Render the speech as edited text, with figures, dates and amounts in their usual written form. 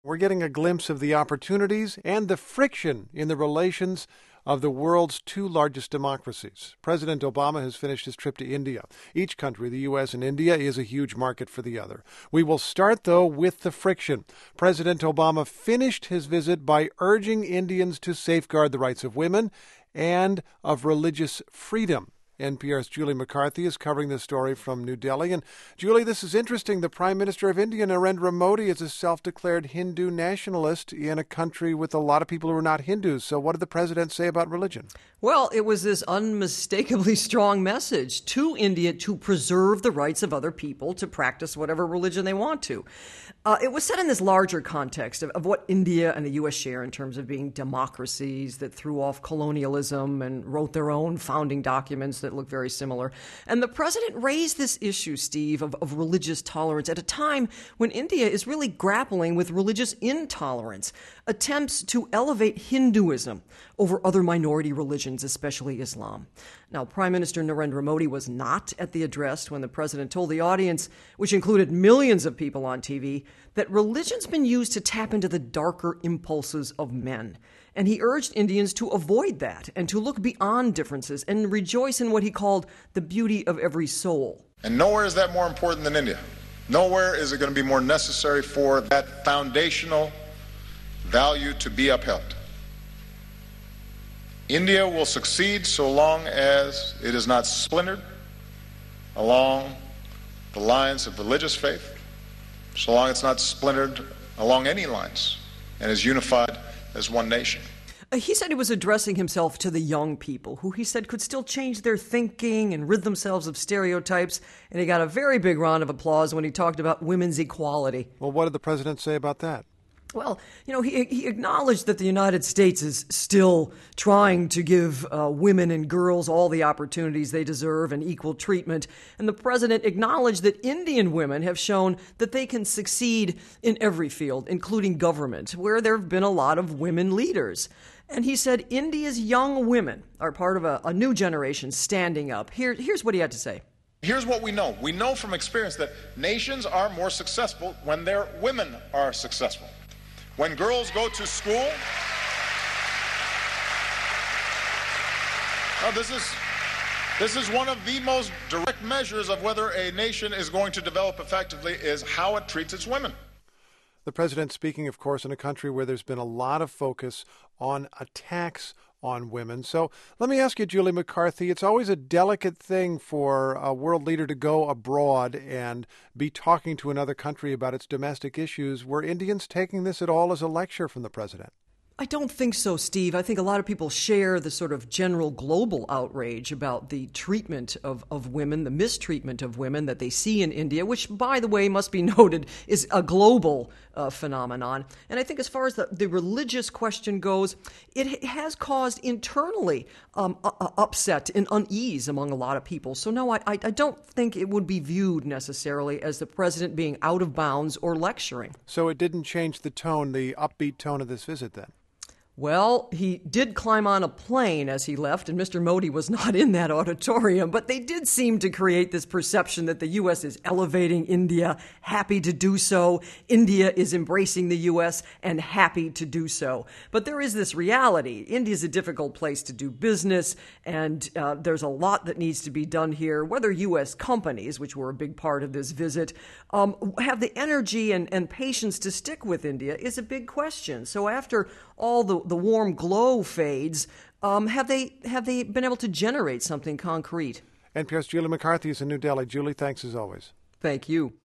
We're getting a glimpse of the opportunities and the friction in the relations of the world's two largest democracies. President Obama has finished his trip to India. Each country, the U.S. and India, is a huge market for the other. We will start, though, with the friction. President Obama finished his visit by urging Indians to safeguard the rights of women and of religious freedom. NPR's Julie McCarthy is covering this story from New Delhi. And Julie, this is interesting. The Prime Minister of India, Narendra Modi, is a self-declared Hindu nationalist in a country with a lot of people who are not Hindus. So what did the president say about religion? Well, it was this unmistakably strong message to India to preserve the rights of other people to practice whatever religion they want to. It was set in this larger context of what India and the U.S. share in terms of being democracies that threw off colonialism and wrote their own founding documents that look very similar. And the president raised this issue, Steve, of religious tolerance at a time when India is really grappling with religious intolerance, attempts to elevate Hinduism over other minority religions, especially Islam. Now, Prime Minister Narendra Modi was not at the address when the president told the audience, which included millions of people on TV, that religion's been used to tap into the darker impulses of men. And he urged Indians to avoid that and to look beyond differences and rejoice in what he called the beauty of every soul. And nowhere is that more important than India. Nowhere is it going to be more necessary for that foundational value to be upheld. India will succeed so long as it is not splintered along the lines of religious faith, so long as it's not splintered along any lines and is unified as one nation. He said he was addressing himself to the young people, who he said could still change their thinking and rid themselves of stereotypes, and he got a very big round of applause when he talked about women's equality. Well, what did the president say about that? Well, he acknowledged that the United States is still trying to give women and girls all the opportunities they deserve and equal treatment. And the president acknowledged that Indian women have shown that they can succeed in every field, including government, where there have been a lot of women leaders. And he said India's young women are part of a new generation standing up. Here's what he had to say. Here's what we know. We know from experience that nations are more successful when their women are successful. When girls go to school, this is one of the most direct measures of whether a nation is going to develop effectively is how it treats its women. The president speaking, of course, in a country where there's been a lot of focus on attacks on women. So let me ask you, Julie McCarthy, it's always a delicate thing for a world leader to go abroad and be talking to another country about its domestic issues. Were Indians taking this at all as a lecture from the president? I don't think so, Steve. I think a lot of people share the sort of general global outrage about the treatment of women, the mistreatment of women that they see in India, which, by the way, must be noted, is a global phenomenon. And I think as far as the religious question goes, it has caused internally upset and unease among a lot of people. So, no, I don't think it would be viewed necessarily as the president being out of bounds or lecturing. So it didn't change the tone, the upbeat tone of this visit then? Well, he did climb on a plane as he left, and Mr. Modi was not in that auditorium, but they did seem to create this perception that the U.S. is elevating India, happy to do so. India is embracing the U.S. and happy to do so. But there is this reality. India is a difficult place to do business, and there's a lot that needs to be done here. Whether U.S. companies, which were a big part of this visit, have the energy and patience to stick with India is a big question. So after all the warm glow fades, have they been able to generate something concrete? NPR's Julie McCarthy is in New Delhi. Julie, thanks as always. Thank you.